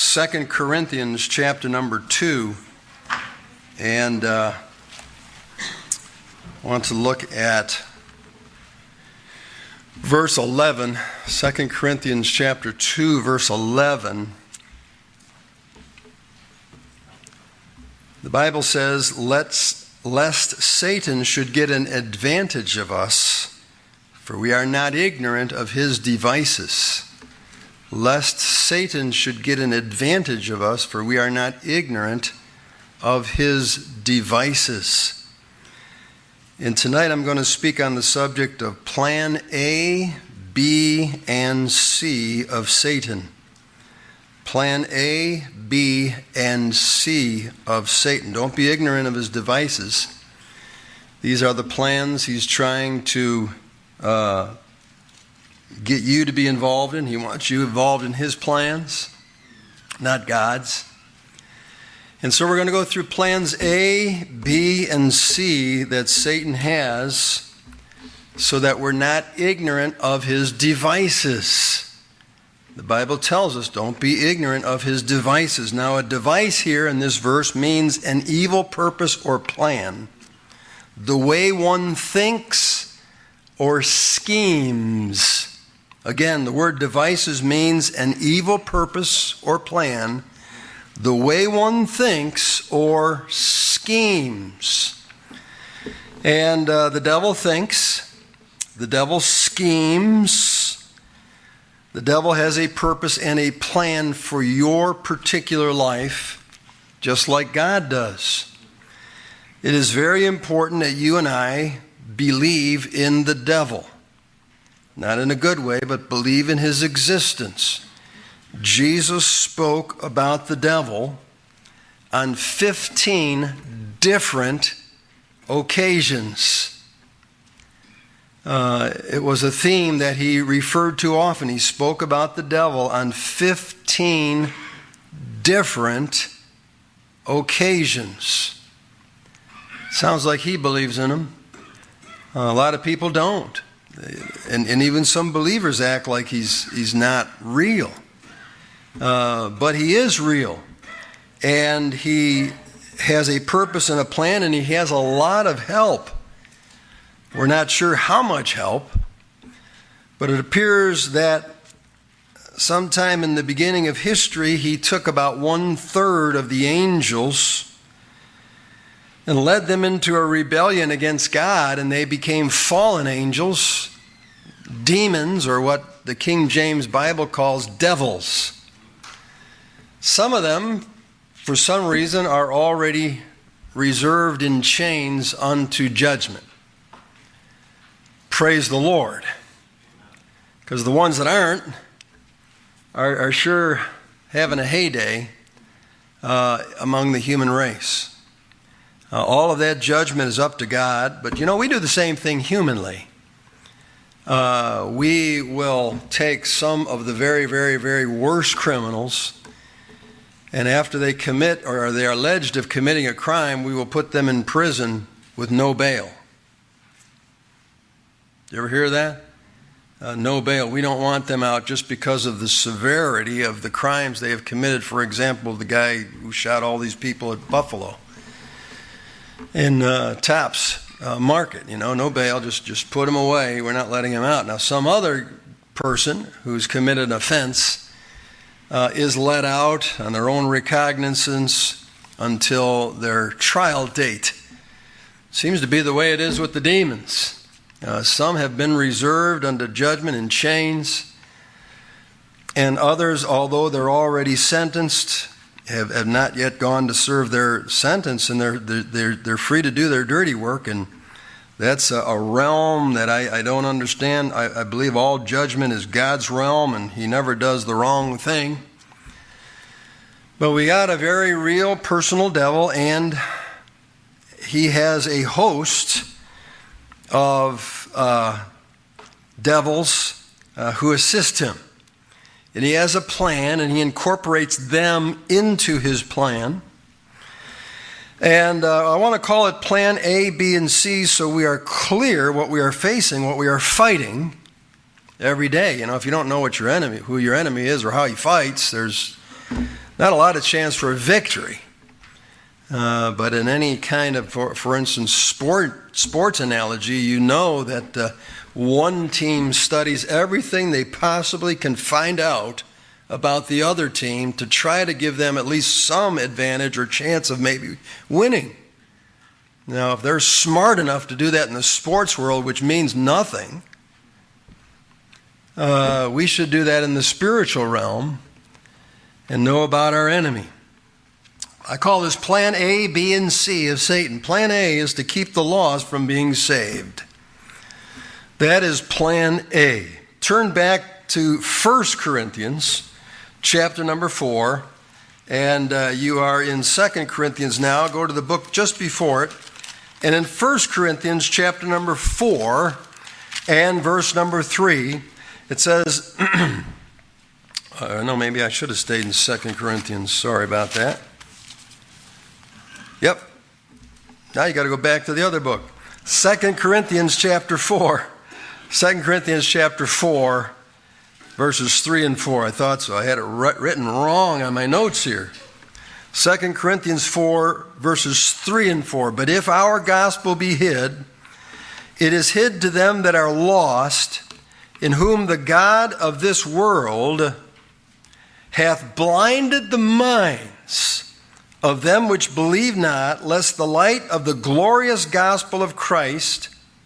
2 Corinthians chapter number 2, and I want to look at verse 11, 2 Corinthians chapter 2, verse 11. The Bible says, lest Satan should get an advantage of us, for we are not ignorant of his devices. Lest Satan should get an advantage of us, for we are not ignorant of his devices. And tonight I'm going to speak on the subject of plan A, B, and C of Satan. Plan A, B, and C of Satan. Don't be ignorant of his devices. These are the plans he's trying to get you to be involved in. He wants you involved in his plans, not God's. And so we're going to go through plans A, B, and C that Satan has so that we're not ignorant of his devices. The Bible tells us don't be ignorant of his devices. Now, a device here in this verse means an evil purpose or plan. The way one thinks or schemes. Again, the word devices means an evil purpose or plan, the way one thinks or schemes. And the devil thinks, the devil schemes, the devil has a purpose and a plan for your particular life, just like God does. It is very important that you and I believe in the devil. Not in a good way, but believe in his existence. Jesus spoke about the devil on 15 different occasions. It was a theme that he referred to often. He spoke about the devil on 15 different occasions. Sounds like he believes in him. A lot of people don't. And even some believers act like he's not real. But he is real. And he has a purpose and a plan, and he has a lot of help. We're not sure how much help, but it appears that sometime in the beginning of history, he took about 1/3 of the angels and led them into a rebellion against God, and they became fallen angels, demons, or what the King James Bible calls devils. Some of them, for some reason, are already reserved in chains unto judgment. Praise the Lord. Because the ones that aren't are sure having a heyday among the human race. All of that judgment is up to God, but we do the same thing humanly. We will take some of the very, very, very worst criminals, and after they commit or they are alleged of committing a crime, we will put them in prison with no bail. You ever hear that? No bail. We don't want them out just because of the severity of the crimes they have committed. For example, the guy who shot all these people at Buffalo. In Tops Market, no bail, just put him away. We're not letting him out. Now, some other person who's committed an offense is let out on their own recognizance until their trial date. Seems to be the way it is with the demons. Some have been reserved unto judgment in chains, and others, although they're already sentenced, have not yet gone to serve their sentence, and they're free to do their dirty work, and that's a realm that I don't understand. I believe all judgment is God's realm, and he never does the wrong thing. But we got a very real personal devil, and he has a host of devils who assist him. And he has a plan, and he incorporates them into his plan. And I want to call it Plan A, B, and C so we are clear what we are facing, what we are fighting every day. If you don't know who your enemy is or how he fights, there's not a lot of chance for a victory. But in any kind of, for instance, sports analogy, you know that one team studies everything they possibly can find out about the other team to try to give them at least some advantage or chance of maybe winning. Now, if they're smart enough to do that in the sports world, which means nothing, we should do that in the spiritual realm and know about our enemy. I call this Plan A, B, and C of Satan. Plan A is to keep the lost from being saved. That is Plan A. Turn back to 1 Corinthians chapter number 4, and you are in 2 Corinthians now. Go to the book just before it. And in 1 Corinthians chapter number 4 and verse number 3, it says, no, maybe I should have stayed in 2 Corinthians. Sorry about that. Yep. Now you got to go back to the other book. 2 Corinthians chapter 4. 2 Corinthians chapter 4, verses 3 and 4. I thought so. I had it written wrong on my notes here. 2 Corinthians 4, verses 3 and 4. But if our gospel be hid, it is hid to them that are lost, in whom the God of this world hath blinded the minds of them which believe not, lest the light of the glorious gospel of Christ,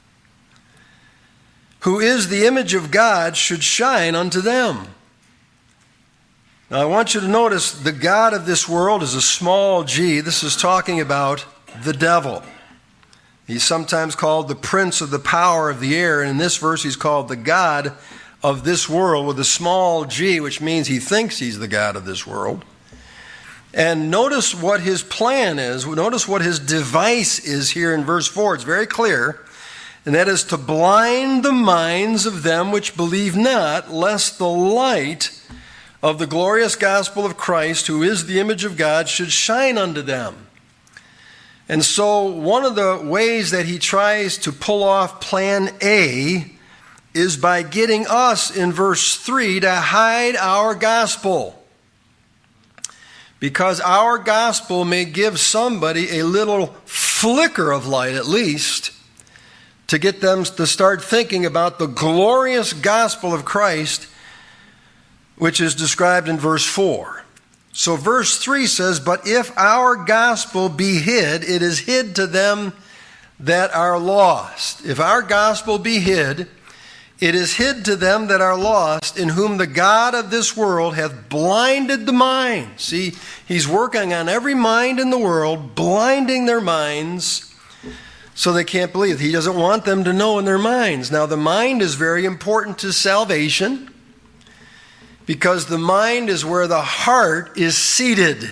who is the image of God, should shine unto them. Now I want you to notice the God of this world is a small g. This is talking about the devil. He's sometimes called the prince of the power of the air, and in this verse he's called the God of this world with a small g, which means he thinks he's the God of this world. And notice what his plan is. Notice what his device is here in verse 4. It's very clear. And that is to blind the minds of them which believe not, lest the light of the glorious gospel of Christ, who is the image of God, should shine unto them. And so one of the ways that he tries to pull off Plan A is by getting us in verse 3 to hide our gospel. Because our gospel may give somebody a little flicker of light, at least, to get them to start thinking about the glorious gospel of Christ, which is described in verse 4. So verse 3 says, but if our gospel be hid, it is hid to them that are lost. If our gospel be hid, it is hid to them that are lost, in whom the God of this world hath blinded the mind. See, he's working on every mind in the world, blinding their minds so they can't believe. He doesn't want them to know in their minds. Now, the mind is very important to salvation because the mind is where the heart is seated.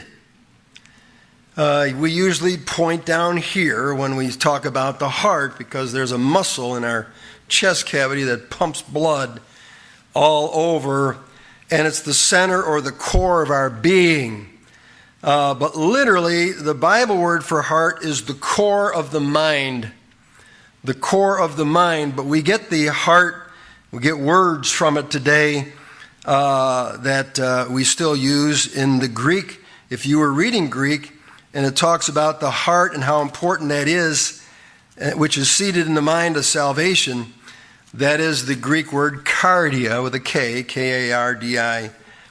We usually point down here when we talk about the heart because there's a muscle in our chest cavity that pumps blood all over, and it's the center or the core of our being. But literally, the Bible word for heart is the core of the mind. The core of the mind. But we get the heart, we get words from it today that we still use in the Greek. If you were reading Greek, and it talks about the heart and how important that is, which is seated in the mind of salvation, that is the Greek word cardia with a K, K-A-R-D-I-A.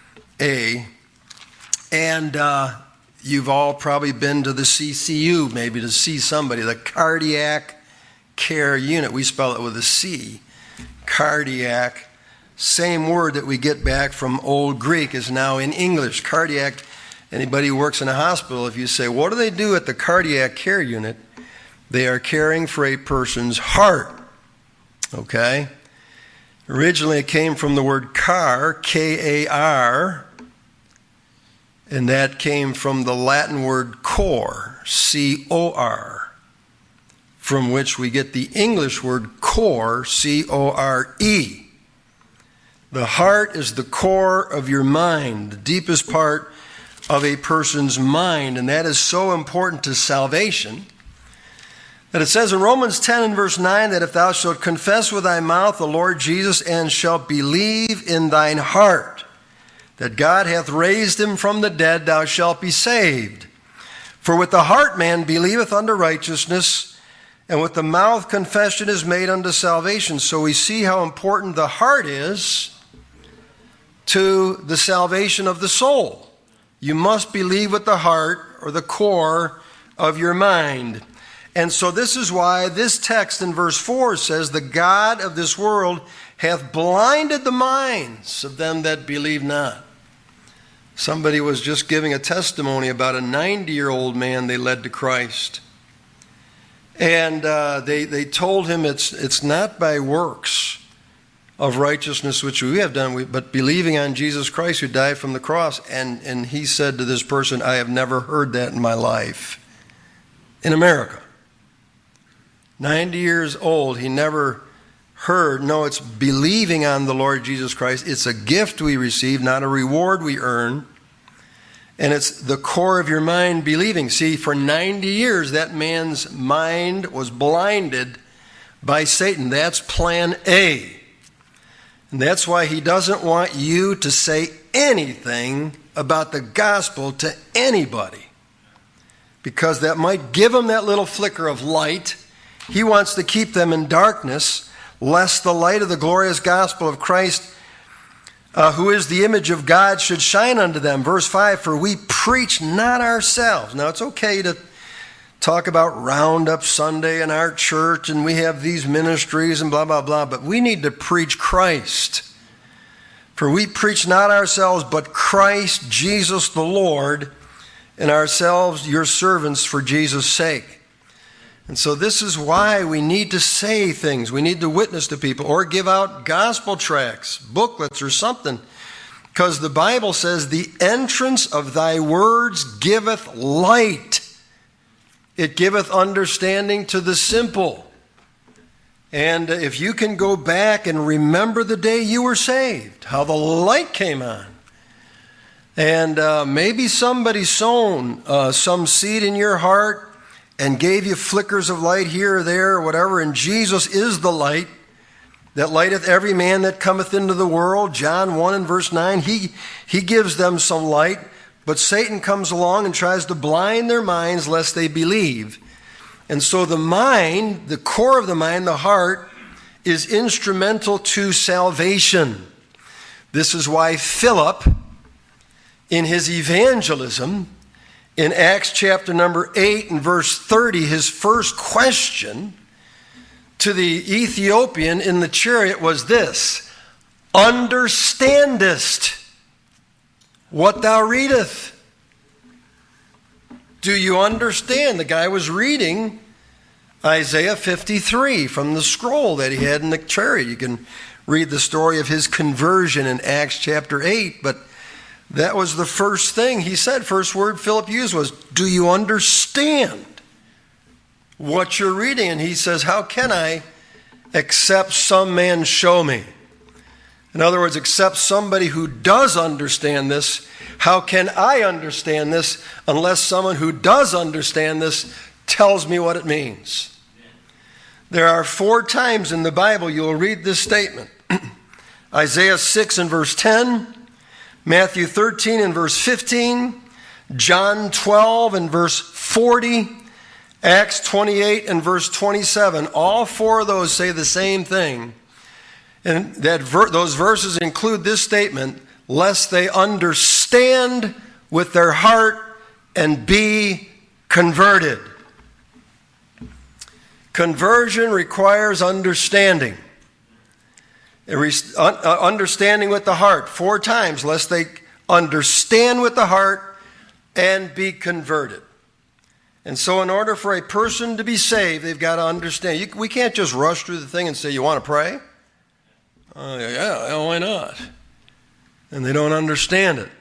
And you've all probably been to the CCU, maybe to see somebody, the cardiac care unit. We spell it with a C. Cardiac. Same word that we get back from Old Greek is now in English. Cardiac. Anybody who works in a hospital, if you say, what do they do at the cardiac care unit? They are caring for a person's heart. Okay? Originally it came from the word car, K-A-R, and that came from the Latin word cor, C-O-R, from which we get the English word core, C-O-R-E. The heart is the core of your mind, the deepest part of a person's mind, and that is so important to salvation that it says in Romans 10 and verse 9 that if thou shalt confess with thy mouth the Lord Jesus and shalt believe in thine heart that God hath raised him from the dead, thou shalt be saved. For with the heart man believeth unto righteousness, and with the mouth confession is made unto salvation. So we see how important the heart is to the salvation of the soul. You must believe with the heart, or the core of your mind. And so this is why this text in verse 4 says, the God of this world hath blinded the minds of them that believe not. Somebody was just giving a testimony about a 90-year-old man they led to Christ. And they told him it's not by works of righteousness which we have done, but believing on Jesus Christ who died from the cross. And he said to this person, I have never heard that in my life. In America. 90 years old, he never heard. No, it's believing on the Lord Jesus Christ. It's a gift we receive, not a reward we earn. And it's the core of your mind believing. See, for 90 years, that man's mind was blinded by Satan. That's plan A. And that's why he doesn't want you to say anything about the gospel to anybody. Because that might give them that little flicker of light. He wants to keep them in darkness, lest the light of the glorious gospel of Christ, who is the image of God, should shine unto them. Verse 5, for we preach not ourselves. Now it's okay to talk about Roundup Sunday in our church, and we have these ministries and blah, blah, blah, but we need to preach Christ. For we preach not ourselves, but Christ Jesus the Lord, and ourselves your servants for Jesus' sake. And so this is why we need to say things. We need to witness to people or give out gospel tracts, booklets or something. Because the Bible says, the entrance of thy words giveth light. It giveth understanding to the simple. And if you can go back and remember the day you were saved, how the light came on. And maybe somebody sown some seed in your heart and gave you flickers of light here or there or whatever, and Jesus is the light that lighteth every man that cometh into the world. John 1 and verse 9, he gives them some light, but Satan comes along and tries to blind their minds lest they believe. And so the mind, the core of the mind, the heart, is instrumental to salvation. This is why Philip, in his evangelism, in Acts chapter number 8 and verse 30, his first question to the Ethiopian in the chariot was this: understandest what thou readest? Do you understand? The guy was reading Isaiah 53 from the scroll that he had in the chariot. You can read the story of his conversion in Acts chapter 8, but that was the first thing he said. First word Philip used was, do you understand what you're reading? And he says, how can I, except some man show me? In other words, except somebody who does understand this. How can I understand this unless someone who does understand this tells me what it means? There are 4 times in the Bible you'll read this statement. Isaiah 6 and verse 10, Matthew 13 and verse 15, John 12 and verse 40, Acts 28 and verse 27. All 4 of those say the same thing. And those verses include this statement, lest they understand with their heart and be converted. Conversion requires understanding. Understanding with the heart 4 times, lest they understand with the heart and be converted. And so in order for a person to be saved, they've got to understand. We can't just rush through the thing and say, you want to pray? Yeah, why not? And they don't understand it.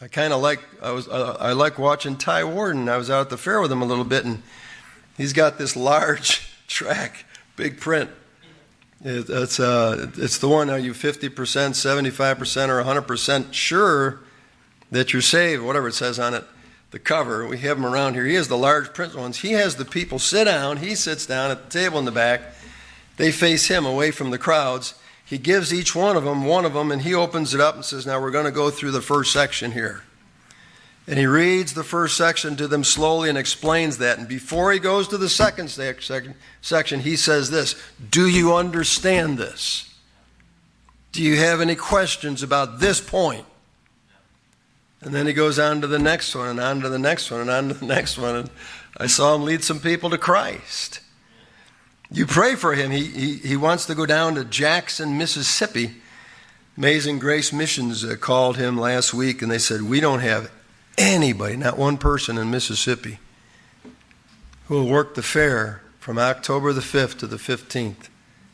I like watching Ty Warden. I was out at the fair with him a little bit, and he's got this large track, big print. It's the one, are you 50%, 75%, or 100% sure that you're saved, whatever it says on it, the cover. We have them around here. He has the large print ones. He has the people sit down. He sits down at the table in the back. They face him away from the crowds. he gives each one of them, and he opens it up and says, now we're going to go through the first section here. And he reads the first section to them slowly and explains that. And before he goes to the second section, he says this, do you understand this? Do you have any questions about this point? And then he goes on to the next one, and on to the next one, and on to the next one. And I saw him lead some people to Christ. You pray for him. He wants to go down to Jackson, Mississippi. Amazing Grace Missions called him last week, and they said, we don't have anybody, not one person in Mississippi, who will work the fair from October the 5th to the 15th.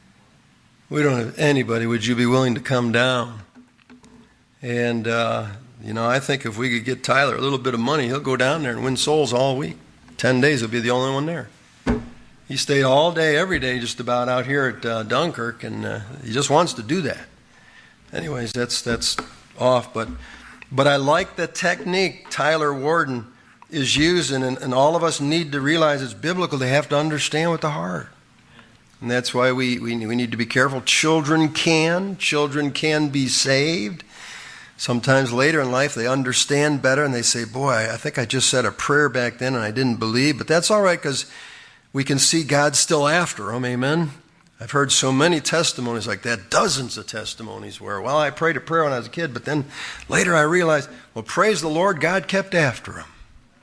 We don't have anybody. Would you be willing to come down? And, I think if we could get Tyler a little bit of money, he'll go down there and win souls all week. 10 days, he'll be the only one there. He stayed all day, every day, just about out here at Dunkirk, and he just wants to do that. Anyways, that's off, but I like the technique Tyler Warden is using, and all of us need to realize it's biblical. They have to understand with the heart. And that's why we need to be careful. Children can be saved. Sometimes later in life they understand better and they say, boy, I think I just said a prayer back then and I didn't believe. But that's all right because we can see God's still after them. Amen. I've heard so many testimonies like that, dozens of testimonies where, well, I prayed a prayer when I was a kid, but then later I realized, well, praise the Lord, God kept after him.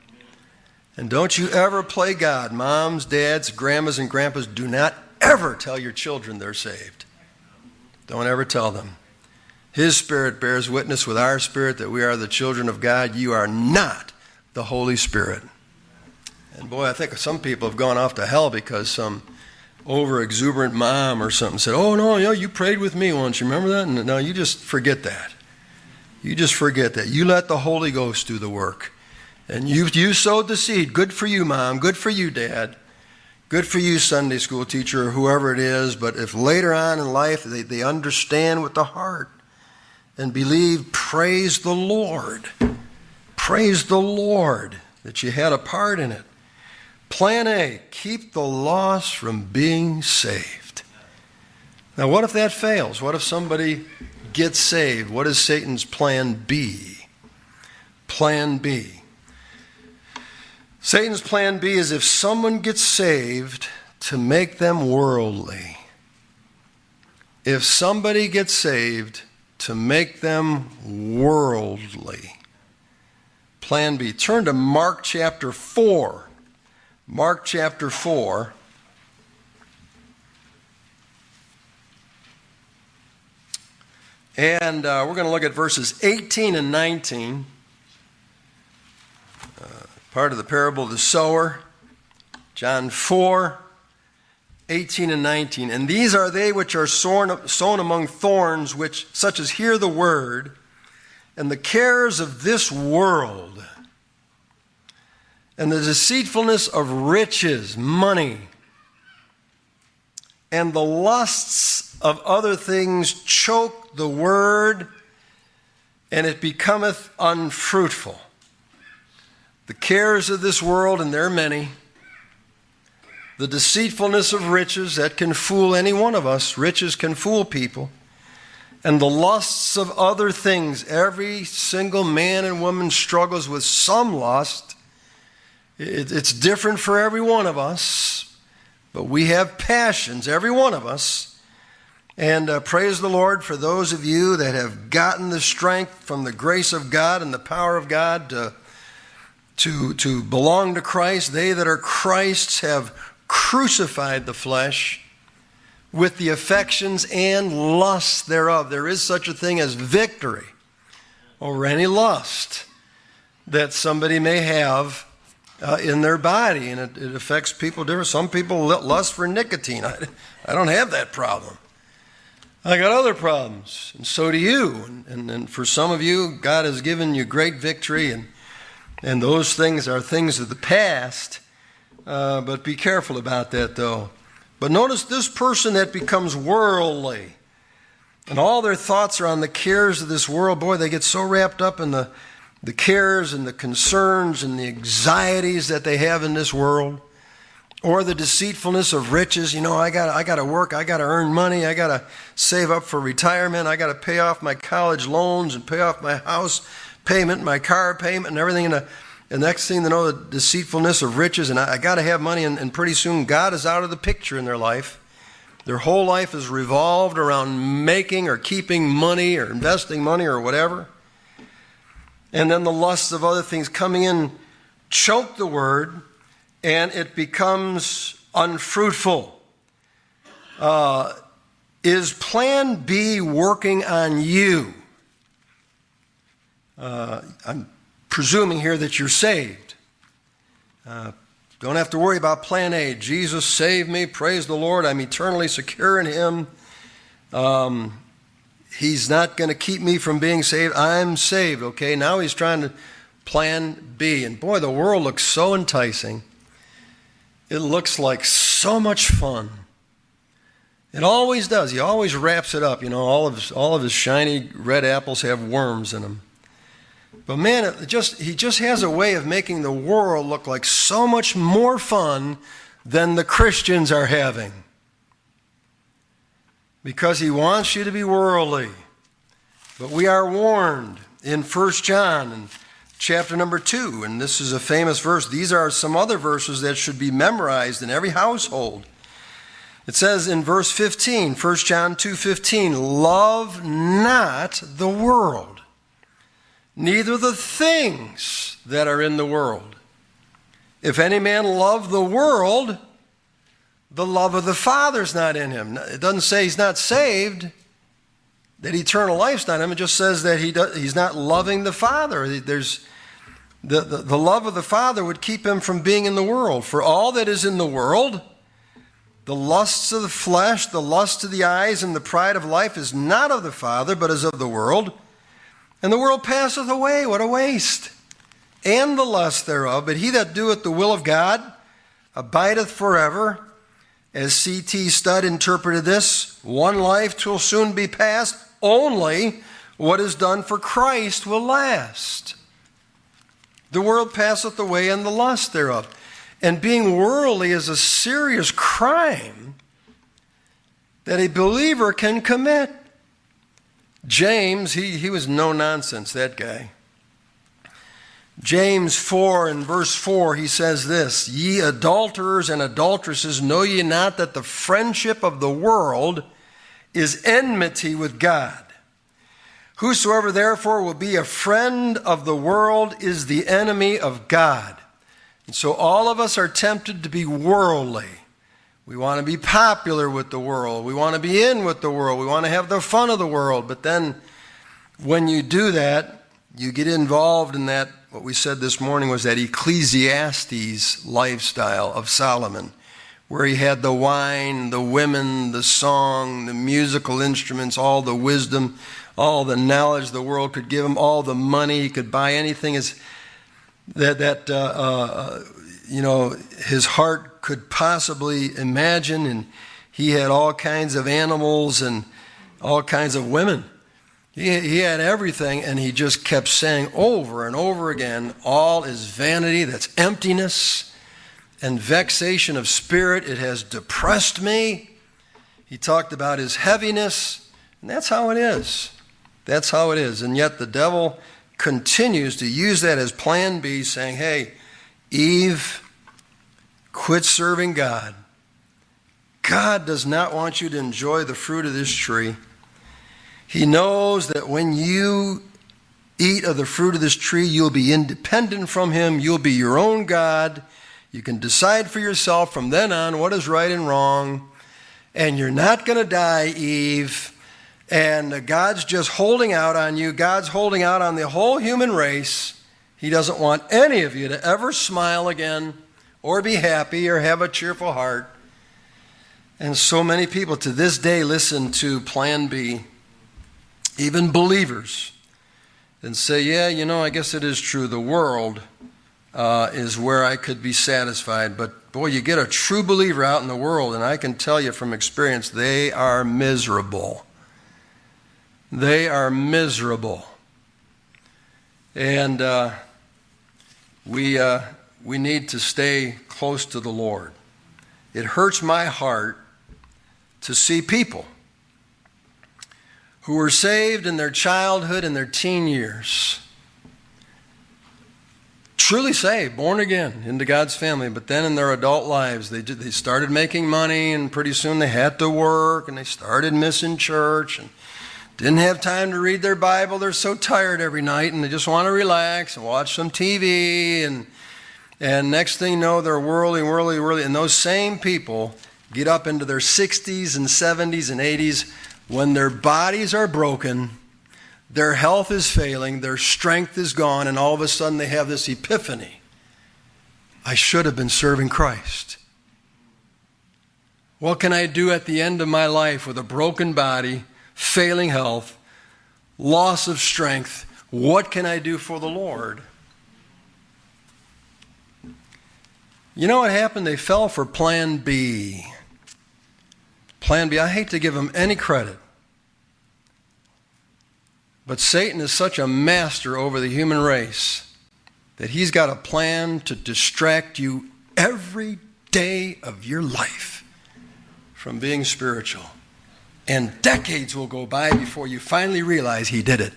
And don't you ever play God. Moms, dads, grandmas, and grandpas, do not ever tell your children they're saved. Don't ever tell them. His Spirit bears witness with our spirit that we are the children of God. You are not the Holy Spirit. And boy, I think some people have gone off to hell because some over-exuberant mom or something said, oh, no, you prayed with me once. You remember that? And no, you just forget that. You just forget that. You let the Holy Ghost do the work. And you sowed the seed. Good for you, Mom. Good for you, Dad. Good for you, Sunday school teacher, or whoever it is. But if later on in life they understand with the heart and believe, praise the Lord. Praise the Lord that you had a part in it. Plan A, keep the lost from being saved. Now, what if that fails? What if somebody gets saved? What is Satan's plan B? Plan B. Satan's plan B is if someone gets saved, to make them worldly. If somebody gets saved, to make them worldly. Plan B. Turn to Mark chapter 4. Mark chapter 4. And we're going to look at verses 18 and 19. Part of the parable of the sower. John 4, 18 and 19. And these are they which are sown among thorns, which such as hear the word, and the cares of this world, and the deceitfulness of riches, money, and the lusts of other things choke the word, and it becometh unfruitful. The cares of this world, and there are many, the deceitfulness of riches, that can fool any one of us. Riches can fool people. And the lusts of other things. Every single man and woman struggles with some lust. It's different for every one of us, but we have passions, every one of us. And praise the Lord for those of you that have gotten the strength from the grace of God and the power of God to belong to Christ. They that are Christ's have crucified the flesh with the affections and lusts thereof. There is such a thing as victory over any lust that somebody may have in their body, and it affects people different. Some people lust for nicotine. I don't have that problem. I got other problems, and so do you. And for some of you, God has given you great victory, and those things are things of the past. But be careful about that, though. But notice this person that becomes worldly, and all their thoughts are on the cares of this world. Boy, they get so wrapped up in the cares and the concerns and the anxieties that they have in this world. Or the deceitfulness of riches. I got to work, I got to earn money, I got to save up for retirement, I got to pay off my college loans and pay off my house payment, my car payment and everything. And the next thing to know, the deceitfulness of riches, and I got to have money, and pretty soon God is out of the picture in their life. Their whole life is revolved around making or keeping money or investing money or whatever. And then the lusts of other things coming in choke the word, and it becomes unfruitful. Is Plan B working on you? I'm presuming here that you're saved. Don't have to worry about Plan A. Jesus saved me. Praise the Lord. I'm eternally secure in Him. He's not going to keep me from being saved. I'm saved. Okay, now He's trying to Plan B. And boy, the world looks so enticing. It looks like so much fun. It always does. He always wraps it up. All of his shiny red apples have worms in them. But man, he just has a way of making the world look like so much more fun than the Christians are having. Because he wants you to be worldly. But we are warned in 1 John and chapter number 2, and this is a famous verse. These are some other verses that should be memorized in every household. It says in verse 15, 1 John 2:15, love not the world, neither the things that are in the world. If any man love the world, the love of the Father's not in him. It doesn't say he's not saved, that eternal life's not in him. It just says that he's not loving the Father. There's the love of the Father would keep him from being in the world. For all that is in the world, the lusts of the flesh, the lust of the eyes, and the pride of life is not of the Father, but is of the world. And the world passeth away. What a waste. And the lust thereof. But he that doeth the will of God abideth forever. As C.T. Studd interpreted this, one life will soon be past. Only what is done for Christ will last. The world passeth away and the lust thereof. And being worldly is a serious crime that a believer can commit. James, he was no nonsense, that guy. James 4 and verse 4, he says this, ye adulterers and adulteresses, know ye not that the friendship of the world is enmity with God? Whosoever therefore will be a friend of the world is the enemy of God. And so all of us are tempted to be worldly. We want to be popular with the world. We want to be in with the world. We want to have the fun of the world. But then when you do that, you get involved in that, what we said this morning was that Ecclesiastes lifestyle of Solomon, where he had the wine, the women, the song, the musical instruments, all the wisdom, all the knowledge the world could give him, all the money. He could buy anything his heart could possibly imagine. And he had all kinds of animals and all kinds of women. He had everything, and he just kept saying over and over again, all is vanity, that's emptiness and vexation of spirit. It has depressed me. He talked about his heaviness, and that's how it is. That's how it is. And yet the devil continues to use that as plan B, saying, hey, Eve, quit serving God. God does not want you to enjoy the fruit of this tree. He knows that when you eat of the fruit of this tree, you'll be independent from him. You'll be your own God. You can decide for yourself from then on what is right and wrong. And you're not going to die, Eve. And God's just holding out on you. God's holding out on the whole human race. He doesn't want any of you to ever smile again or be happy or have a cheerful heart. And so many people to this day listen to Plan B. Even believers, and say, yeah, I guess it is true. The world is where I could be satisfied. But boy, you get a true believer out in the world, and I can tell you from experience, they are miserable. They are miserable. And we need to stay close to the Lord. it hurts my heart to see people who were saved in their childhood and their teen years, truly saved, born again into God's family, but then in their adult lives they started making money, and pretty soon they had to work, and they started missing church and didn't have time to read their Bible. They're so tired every night, and they just want to relax and watch some TV, and next thing you know, they're whirly, and those same people get up into their 60s and 70s and 80s when their bodies are broken, their health is failing, their strength is gone, and all of a sudden they have this epiphany. I should have been serving Christ. What can I do at the end of my life with a broken body, failing health, loss of strength? What can I do for the Lord? You know what happened? They fell for Plan B. Plan B. I hate to give them any credit, but Satan is such a master over the human race that he's got a plan to distract you every day of your life from being spiritual. And decades will go by before you finally realize he did it.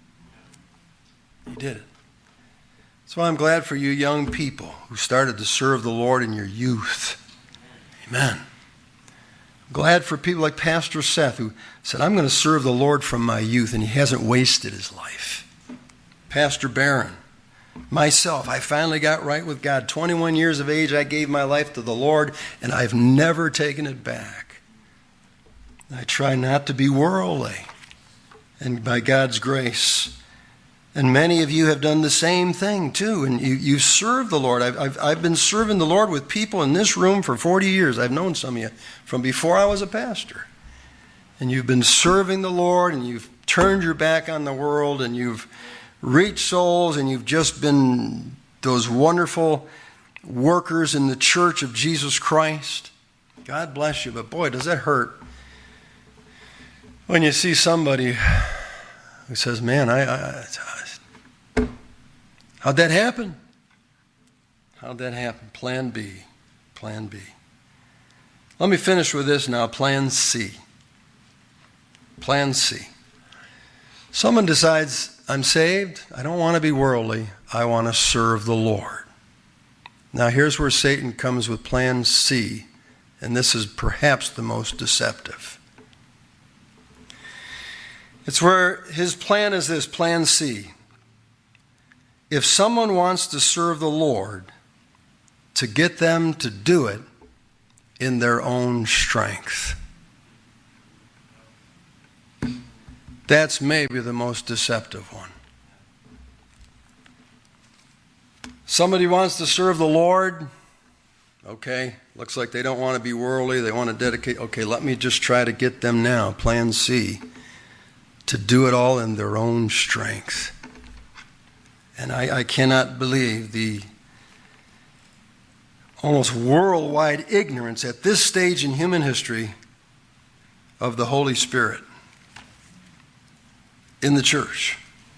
He did it. So I'm glad for you young people who started to serve the Lord in your youth. Amen. I'm glad for people like Pastor Seth, who said, I'm going to serve the Lord from my youth, and he hasn't wasted his life. Pastor Barron, myself, I finally got right with God. 21 years of age, I gave my life to the Lord, and I've never taken it back. I try not to be worldly, and by God's grace. And many of you have done the same thing too, and you serve the Lord. I've been serving the Lord with people in this room for 40 years. I've known some of you from before I was a pastor. And you've been serving the Lord, and you've turned your back on the world, and you've reached souls, and you've just been those wonderful workers in the church of Jesus Christ. God bless you, but boy, does that hurt when you see somebody who says, man, how'd that happen? How'd that happen? Plan B. Plan B. Let me finish with this now. Plan C. Plan C. Someone decides, I'm saved. I don't want to be worldly. I want to serve the Lord. Now here's where Satan comes with Plan C, and this is perhaps the most deceptive. It's where his plan is this, Plan C. If someone wants to serve the Lord, to get them to do it in their own strength. That's maybe the most deceptive one. Somebody wants to serve the Lord. Okay, looks like they don't want to be worldly. They want to dedicate. Okay, let me just try to get them now, Plan C, to do it all in their own strength. And I cannot believe the almost worldwide ignorance at this stage in human history of the Holy Spirit in the church.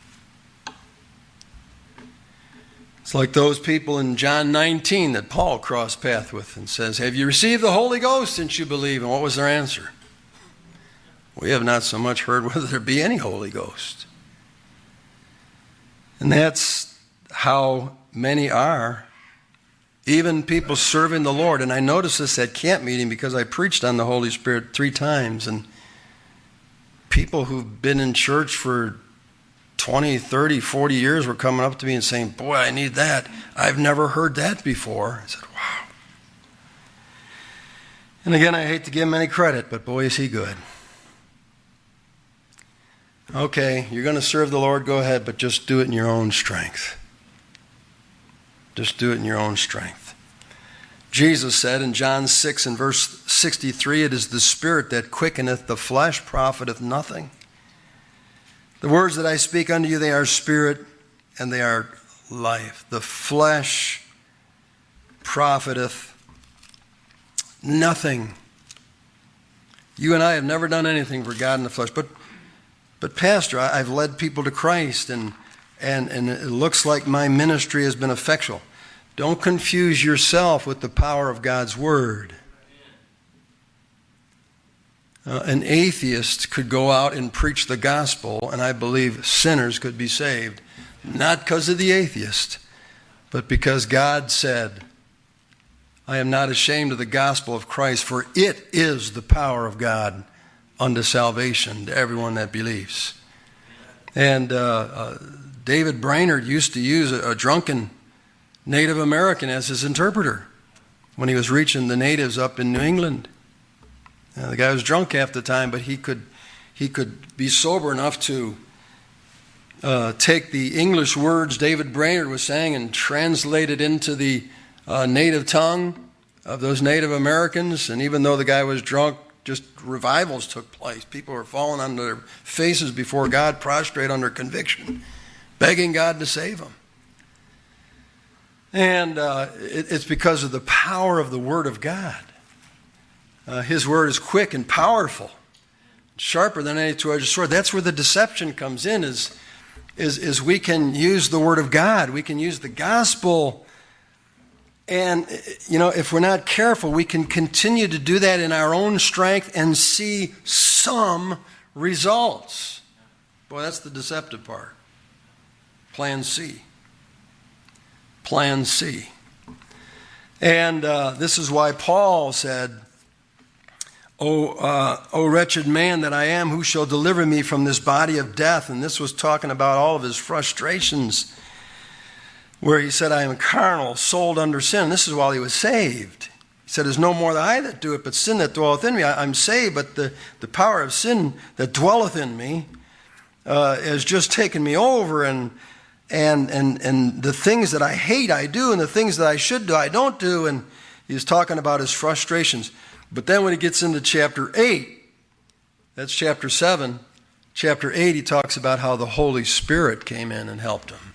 It's like those people in John 19 that Paul crossed paths with and says, have you received the Holy Ghost since you believe? And what was their answer? We have not so much heard whether there be any Holy Ghost. And that's how many are, even people serving the Lord. And I noticed this at camp meeting because I preached on the Holy Spirit 3 times. And people who've been in church for 20, 30, 40 years were coming up to me and saying, boy, I need that. I've never heard that before. I said, wow. And again, I hate to give him any credit, but boy, is he good. Okay, you're going to serve the Lord, go ahead, but just do it in your own strength. Just do it in your own strength. Jesus said in John 6 and verse 63, it is the Spirit that quickeneth, the flesh profiteth nothing. The words that I speak unto you, they are spirit and they are life. The flesh profiteth nothing. You and I have never done anything for God in the flesh, but Pastor, I've led people to Christ, and it looks like my ministry has been effectual. Don't confuse yourself with the power of God's Word. an atheist could go out and preach the gospel, and I believe sinners could be saved. Not because of the atheist, but because God said, I am not ashamed of the gospel of Christ, for it is the power of God unto salvation to everyone that believes. And David Brainerd used to use a drunken Native American as his interpreter when he was reaching the natives up in New England. The guy was drunk half the time, but he could be sober enough to take the English words David Brainerd was saying and translate it into the native tongue of those Native Americans. And even though the guy was drunk, just revivals took place. People were falling on their faces before God, prostrate under conviction, begging God to save them. And it's because of the power of the Word of God. His Word is quick and powerful, sharper than any two-edged sword. That's where the deception comes in, is we can use the Word of God. We can use the gospel. And, if we're not careful, we can continue to do that in our own strength and see some results. Boy, that's the deceptive part. Plan C. Plan C. And this is why Paul said, O wretched man that I am, who shall deliver me from this body of death? And this was talking about all of his frustrations, where he said, I am carnal, sold under sin. And this is while he was saved. He said, it's no more I that do it, but sin that dwelleth in me. I'm saved, but the power of sin that dwelleth in me has just taken me over, and the things that I hate I do, and the things that I should do I don't do. And he's talking about his frustrations. But then when he gets into chapter 8, that's chapter 7, chapter 8, he talks about how the Holy Spirit came in and helped him.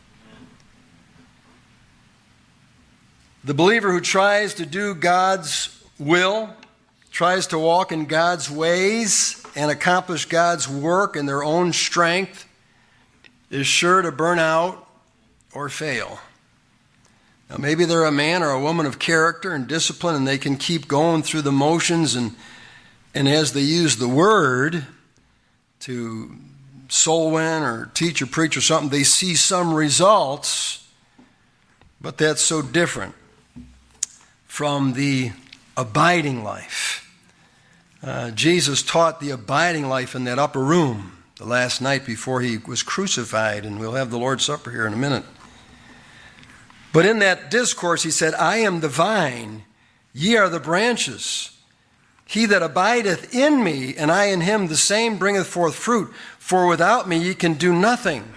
The believer who tries to do God's will, tries to walk in God's ways and accomplish God's work in their own strength, is sure to burn out or fail. Now, maybe they're a man or a woman of character and discipline, and they can keep going through the motions, and as they use the Word to soul win or teach or preach or something, they see some results, but that's so different from the abiding life. Jesus taught the abiding life in that upper room the last night before he was crucified, and we'll have the Lord's Supper here in a minute. But in that discourse he said, I am the vine, ye are the branches. He that abideth in me, and I in him, the same bringeth forth fruit. For without me ye can do nothing.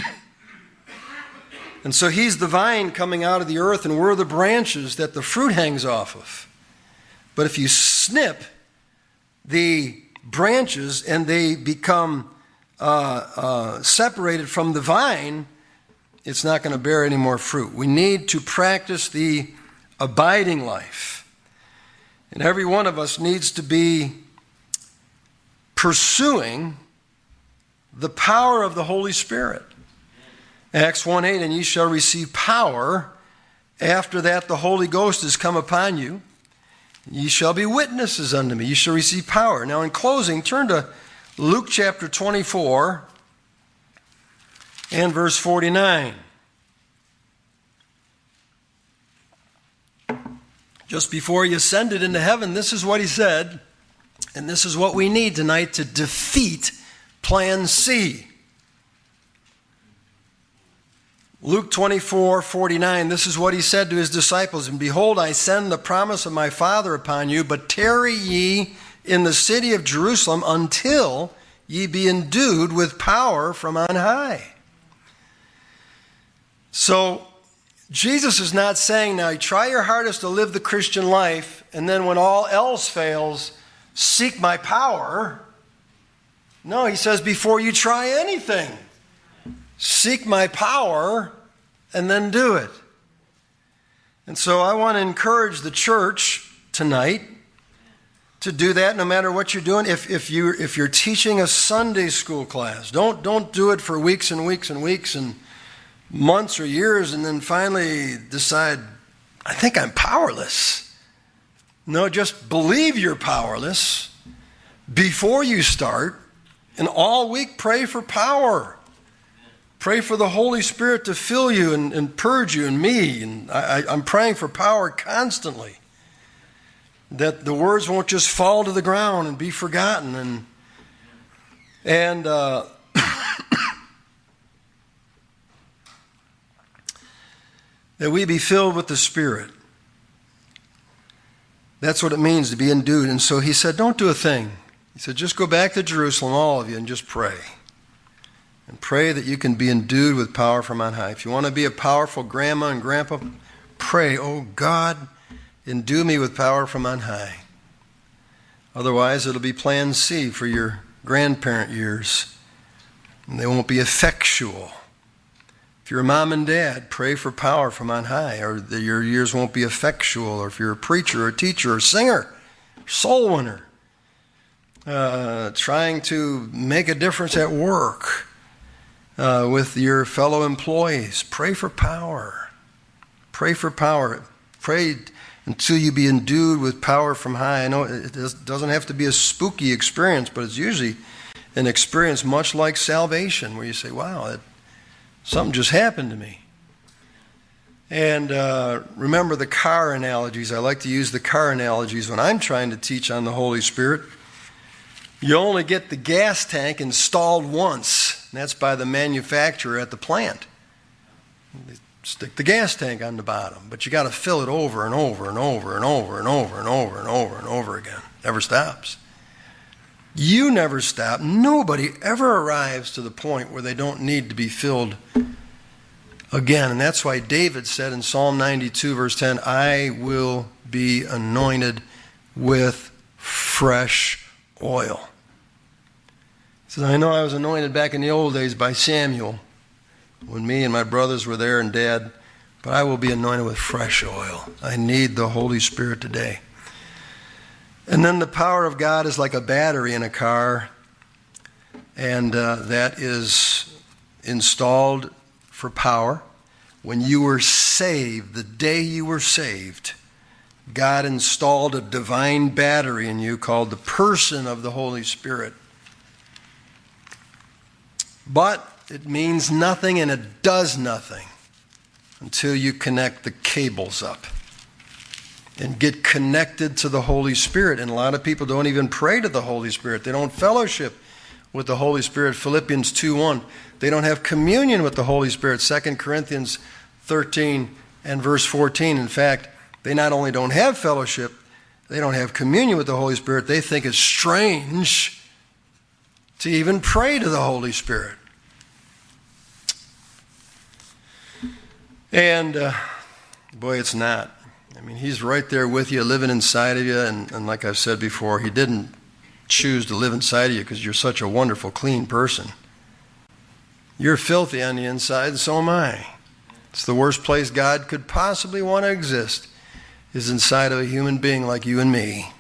And so he's the vine coming out of the earth, and we're the branches that the fruit hangs off of. But if you snip the branches and they become separated from the vine, it's not going to bear any more fruit. We need to practice the abiding life. And every one of us needs to be pursuing the power of the Holy Spirit. Acts 1:8, and ye shall receive power. After that the Holy Ghost is come upon you. Ye shall be witnesses unto me. Ye shall receive power. Now in closing, turn to Luke chapter 24 and verse 49. Just before he ascended into heaven, this is what he said, and this is what we need tonight to defeat Plan C. Luke 24:49, this is what he said to his disciples, and behold, I send the promise of my Father upon you, but tarry ye in the city of Jerusalem until ye be endued with power from on high. So Jesus is not saying, now try your hardest to live the Christian life, and then when all else fails, seek my power. No, he says, before you try anything, seek my power and then do it. And so I want to encourage the church tonight to do that no matter what you're doing. If you're teaching a Sunday school class, don't do it for weeks and weeks and weeks and months or years and then finally decide, I think I'm powerless. No, just believe you're powerless. before you start, and all week pray for power. Pray for the Holy Spirit to fill you and purge you and me. And I'm praying for power constantly. That the words won't just fall to the ground and be forgotten. And that we be filled with the Spirit. That's what it means to be endued. And so he said, don't do a thing. He said, just go back to Jerusalem, all of you, and just pray. And pray that you can be endued with power from on high. If you want to be a powerful grandma and grandpa, pray, oh God, endue me with power from on high. Otherwise, it'll be plan C for your grandparent years. And they won't be effectual. If you're a mom and dad, pray for power from on high, or your years won't be effectual. Or if you're a preacher, or a teacher, or a singer, soul winner, trying to make a difference at work with your fellow employees, pray for power. Pray for power. Pray until you be endued with power from high. I know it doesn't have to be a spooky experience, but it's usually an experience much like salvation, where you say, wow, something just happened to me. And remember the car analogies. I like to use the car analogies when I'm trying to teach on the Holy Spirit. You only get the gas tank installed once, and that's by the manufacturer at the plant. They stick the gas tank on the bottom, but you got to fill it over and over and over and over and over and over and over and over again. Never stops. You never stop. Nobody ever arrives to the point where they don't need to be filled again. And that's why David said in Psalm 92, verse 10, I will be anointed with fresh oil. He says, I know I was anointed back in the old days by Samuel, when me and my brothers were there and Dad, but I will be anointed with fresh oil. I need the Holy Spirit today. And then the power of God is like a battery in a car, and that is installed for power. When you were saved, the day you were saved, God installed a divine battery in you called the person of the Holy Spirit. But it means nothing and it does nothing until you connect the cables up and get connected to the Holy Spirit. And a lot of people don't even pray to the Holy Spirit. They don't fellowship with the Holy Spirit. Philippians 2:1. They don't have communion with the Holy Spirit. 2 Corinthians 13 and verse 14. In fact, they not only don't have fellowship, they don't have communion with the Holy Spirit. They think it's strange to even pray to the Holy Spirit. And boy, it's not. I mean, he's right there with you, living inside of you. And like I've said before, he didn't choose to live inside of you because you're such a wonderful, clean person. You're filthy on the inside, and so am I. It's the worst place God could possibly want to exist, is inside of a human being like you and me.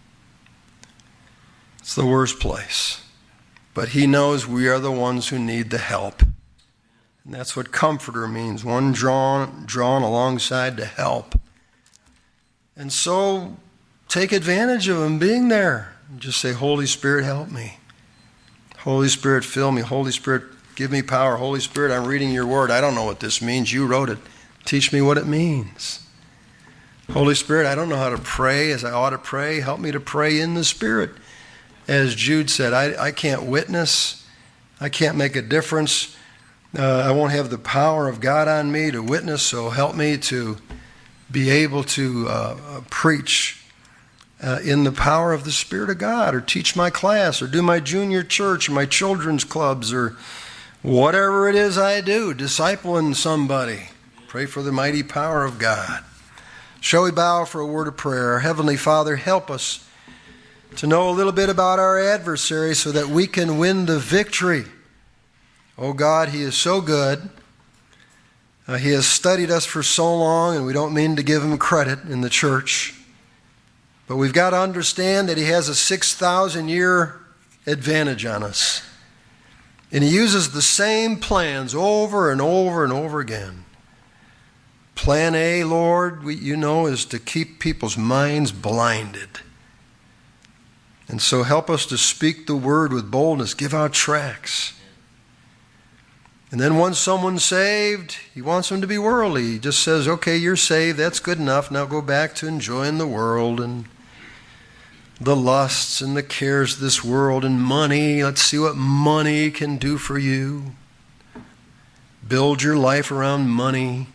It's the worst place. But he knows we are the ones who need the help. And that's what comforter means, one drawn alongside to help. And so take advantage of him being there. And just say, Holy Spirit, help me. Holy Spirit, fill me. Holy Spirit, give me power. Holy Spirit, I'm reading your word. I don't know what this means. You wrote it. Teach me what it means. Holy Spirit, I don't know how to pray as I ought to pray. Help me to pray in the Spirit. As Jude said, I can't witness. I can't make a difference. I won't have the power of God on me to witness, so help me to be able to preach in the power of the Spirit of God, or teach my class, or do my junior church, or my children's clubs, or whatever it is I do, discipling somebody. Pray for the mighty power of God. Shall we bow for a word of prayer? Our Heavenly Father, help us to know a little bit about our adversary so that we can win the victory. Oh God, he is so good. He has studied us for so long, and we don't mean to give him credit in the church. But we've got to understand that he has a 6,000-year advantage on us. And he uses the same plans over and over and over again. Plan A, Lord, you know, is to keep people's minds blinded. And so help us to speak the word with boldness. Give out tracts. And then once someone's saved, he wants them to be worldly. He just says, okay, you're saved. That's good enough. Now go back to enjoying the world and the lusts and the cares of this world and money. Let's see what money can do for you. Build your life around money.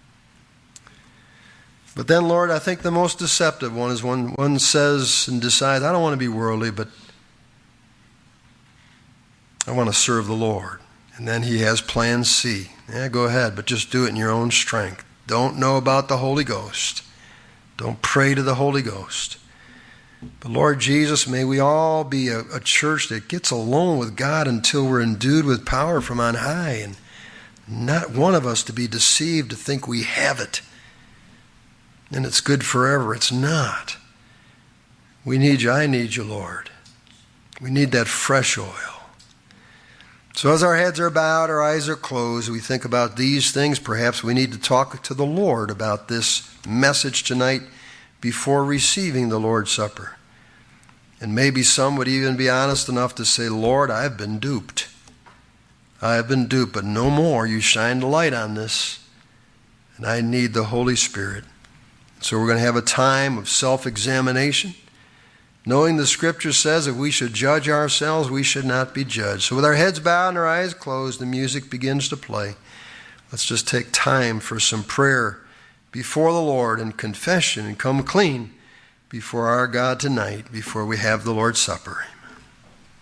But then, Lord, I think the most deceptive one is when one says and decides, I don't want to be worldly, but I want to serve the Lord. And then he has plan C. Yeah, go ahead, but just do it in your own strength. Don't know about the Holy Ghost. Don't pray to the Holy Ghost. But Lord Jesus, may we all be a church that gets alone with God until we're endued with power from on high, and not one of us to be deceived to think we have it and it's good forever. It's not. We need you. I need you, Lord. We need that fresh oil. So as our heads are bowed, our eyes are closed, we think about these things. Perhaps we need to talk to the Lord about this message tonight before receiving the Lord's Supper. And maybe some would even be honest enough to say, Lord, I've been duped. I have been duped, but no more. You shine the light on this, and I need the Holy Spirit. So we're going to have a time of self-examination, knowing the Scripture says if we should judge ourselves, we should not be judged. So with our heads bowed and our eyes closed, the music begins to play. Let's just take time for some prayer before the Lord and confession and come clean before our God tonight, before we have the Lord's Supper.